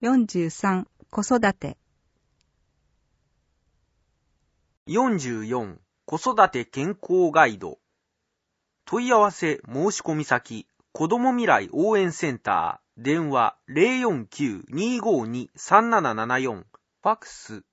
43、子育て。 44、子育て健康ガイド。問い合わせ申し込み先、子ども未来応援センター、電話 049-252-3774、ファックス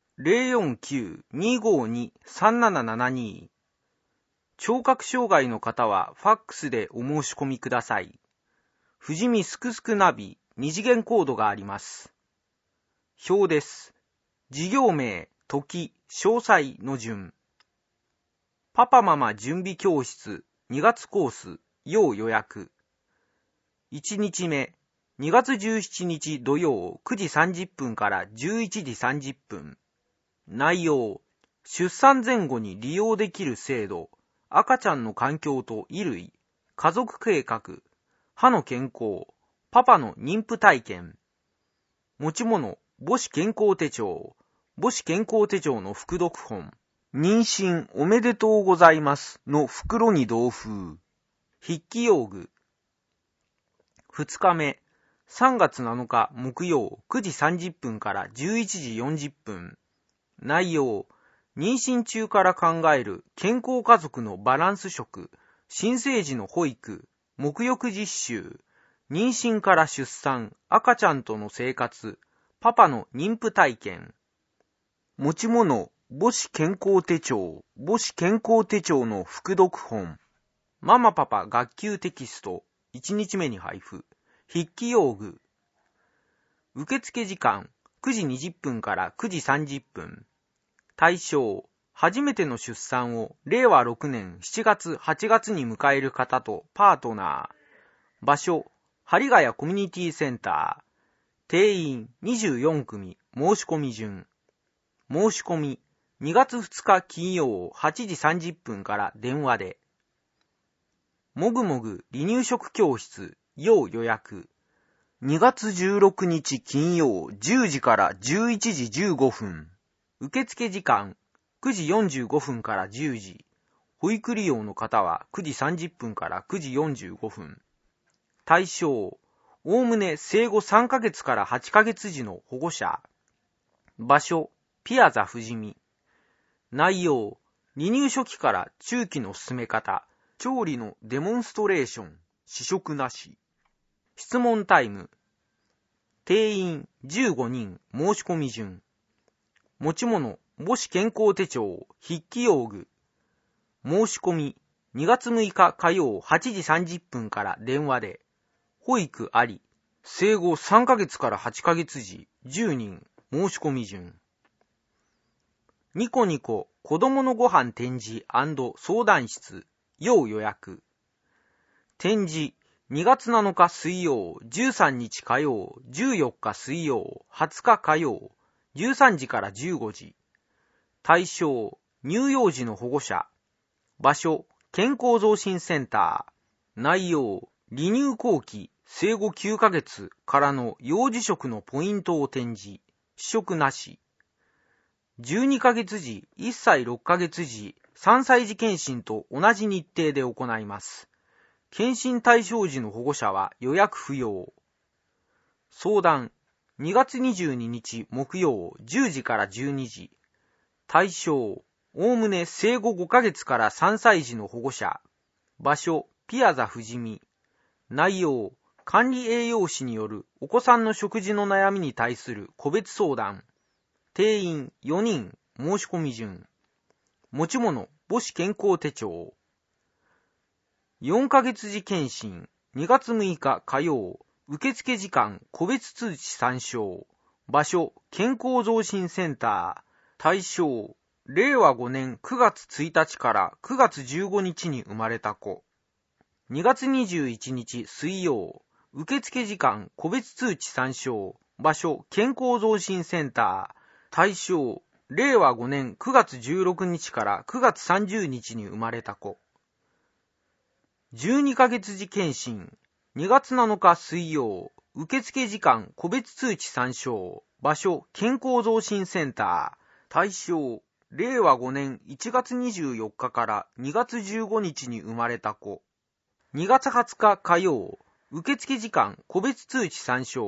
049-252-3772。聴覚障害の方はファックスでお申し込みください。富士見すくすくナビ2次元コードがあります。表です。事業名、時、詳細の順。パパママ準備教室2月コース要予約。1日目、2月17日土曜9時30分から11時30分。内容、出産前後に利用できる制度、赤ちゃんの環境と衣類、家族計画、歯の健康、パパの妊婦体験。持ち物、母子健康手帳、母子健康手帳の副読本。妊娠おめでとうございますの袋に同封。筆記用具。2日目、3月7日木曜9時30分から11時40分。内容、妊娠中から考える健康家族のバランス食、新生児の保育、沐浴実習、妊娠から出産、赤ちゃんとの生活、パパの妊婦体験。持ち物、母子健康手帳、母子健康手帳の副読本。ママパパ学級テキスト、1日目に配布。筆記用具。受付時間、9時20分から9時30分。対象、初めての出産を令和6年7月8月に迎える方とパートナー。場所、針ヶ谷コミュニティセンター。定員24組、申し込み順。申し込み、2月2日金曜8時30分から電話で。もぐもぐ離乳食教室、要予約。2月16日金曜10時から11時15分。受付時間、9時45分から10時。保育利用の方は9時30分から9時45分。対象、おおむね生後3ヶ月から8ヶ月時の保護者。場所、ピアザ富士見。内容、離乳初期から中期の進め方、調理のデモンストレーション、試食なし。質問タイム。定員15人、申し込み順。持ち物、母子健康手帳、筆記用具。申し込み、2月6日火曜8時30分から電話で。保育あり。生後3ヶ月から8ヶ月時、10人、申し込み順。ニコニコ子供のご飯展示&相談室、要予約。展示、2月7日水曜、13日火曜、14日水曜、20日火曜、13時から15時。対象、乳幼児の保護者。場所、健康増進センター。内容、離乳後期、生後9ヶ月からの幼児食のポイントを展示。試食なし。12ヶ月時、1歳6ヶ月時、3歳児検診と同じ日程で行います。検診対象時の保護者は予約不要。相談、2月22日木曜10時から12時。対象、おおむね生後5ヶ月から3歳児の保護者。場所、ピアザ富士見。内容、管理栄養士によるお子さんの食事の悩みに対する個別相談。定員4人、申し込み順。持ち物、母子健康手帳。4ヶ月時検診、2月6日火曜。受付時間、個別通知参照。場所、健康増進センター。対象、令和5年9月1日から9月15日に生まれた子。2月21日水曜。受付時間、個別通知参照。場所、健康増進センター。対象、令和5年9月16日から9月30日に生まれた子。12ヶ月時検診、2月7日水曜。受付時間、個別通知参照。場所、健康増進センター。対象、令和5年1月24日から2月15日に生まれた子。2月20日火曜。受付時間、個別通知参照。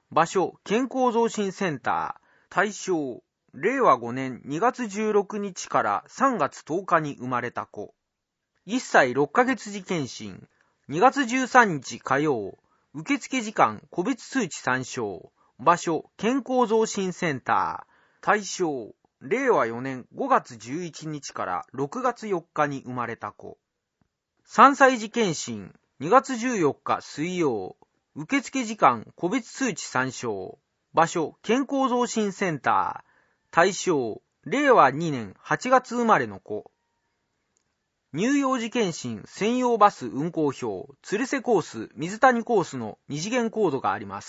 場所、健康増進センター。対象、令和5年2月16日から3月10日に生まれた子。1歳6ヶ月時検診。2月13日火曜。受付時間、個別通知参照。場所、健康増進センター。対象、令和4年5月11日から6月4日に生まれた子。3歳児検診。2月14日水曜。受付時間、個別通知参照。場所、健康増進センター。対象、令和2年8月生まれの子。乳幼児検診専用バス運行表、鶴瀬コース、水谷コースの2次元コードがあります。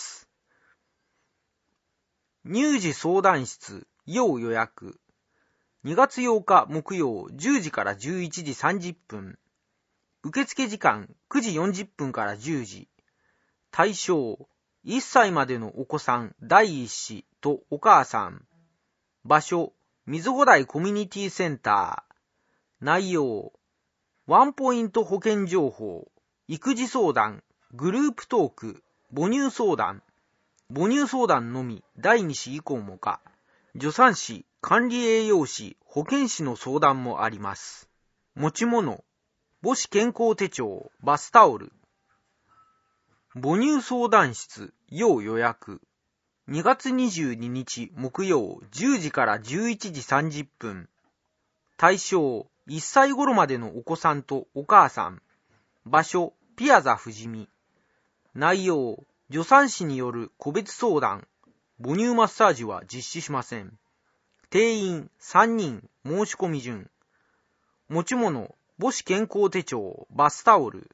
乳児相談室、要予約。2月8日木曜10時から11時30分。受付時間9時40分から10時。対象、1歳までのお子さん第一子とお母さん。場所、水穂台コミュニティセンター。内容、ワンポイント保険情報、育児相談、グループトーク、母乳相談。母乳相談のみ第2子以降もか。助産師、管理栄養士、保健師の相談もあります。持ち物、母子健康手帳、バスタオル。母乳相談室、要予約。2月22日木曜10時から11時30分。対象、1歳頃までのお子さんとお母さん。場所、ピアザ富士見。内容、助産師による個別相談。母乳マッサージは実施しません。定員3人、申し込み順。持ち物、母子健康手帳、バスタオル。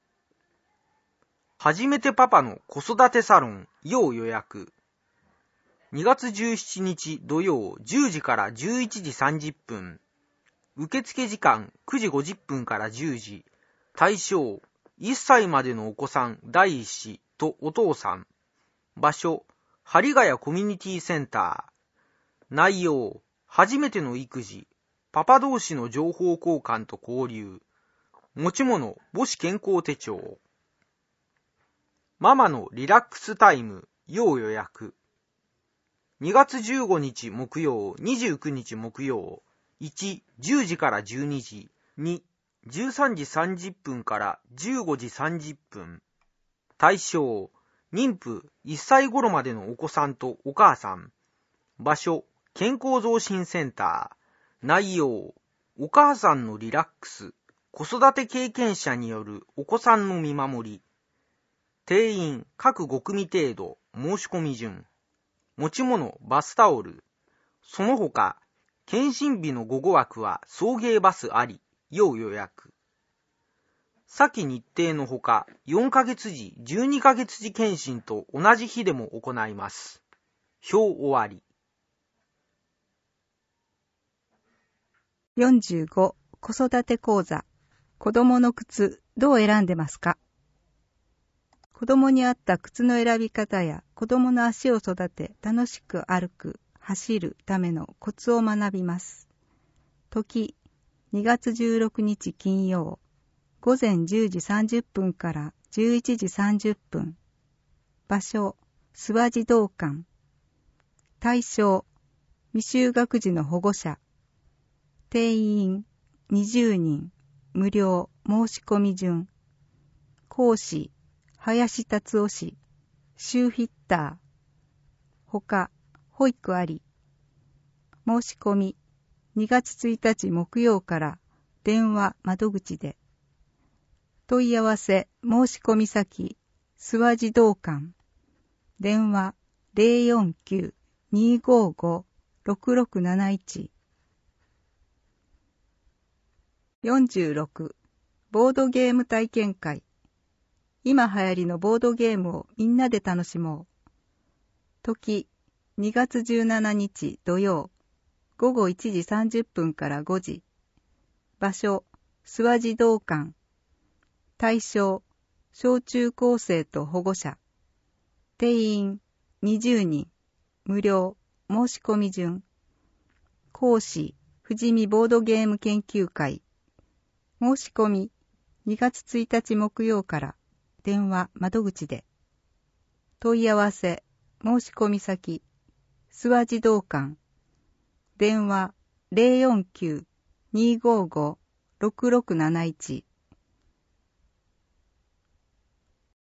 初めてパパの子育てサロン、要予約。2月17日土曜10時から11時30分。受付時間9時50分から10時。対象、1歳までのお子さん第一子とお父さん。場所、針ヶ谷コミュニティセンター。内容、初めての育児、パパ同士の情報交換と交流。持ち物、母子健康手帳。ママのリラックスタイム、要予約。2月15日木曜、29日木曜。1、10時から12時。2、13時30分から15時30分。対象、妊婦1歳頃までのお子さんとお母さん。場所、健康増進センター。内容、お母さんのリラックス、子育て経験者によるお子さんの見守り。定員各5組程度、申し込み順。持ち物、バスタオル。その他、検診日の午後枠は送迎バスあり、要予約。先日程のほか、4ヶ月時、12ヶ月時検診と同じ日でも行います。表終わり。 45、子育て講座。子供の靴、どう選んでますか？子供に合った靴の選び方や子供の足を育て楽しく歩く、走るためのコツを学びます。時、2月16日金曜、午前10時30分から11時30分。場所、諏訪児童館。対象、未就学児の保護者。定員、20人、無料、申し込み順。講師、林達夫氏、シューフィッター。ほか、保育あり。申し込み、2月1日木曜から電話窓口で。問い合わせ申し込み先、諏訪児童館。電話 049-255-6671。46、ボードゲーム体験会。今流行りのボードゲームをみんなで楽しもう。時、2月17日土曜、午後1時30分から5時。場所、諏訪児童館。対象、小中高生と保護者。定員、20人。無料、申し込み順。講師、富士見ボードゲーム研究会。申し込み、2月1日木曜から電話窓口で。問い合わせ申込先、諏訪児童館、電話049-255-6671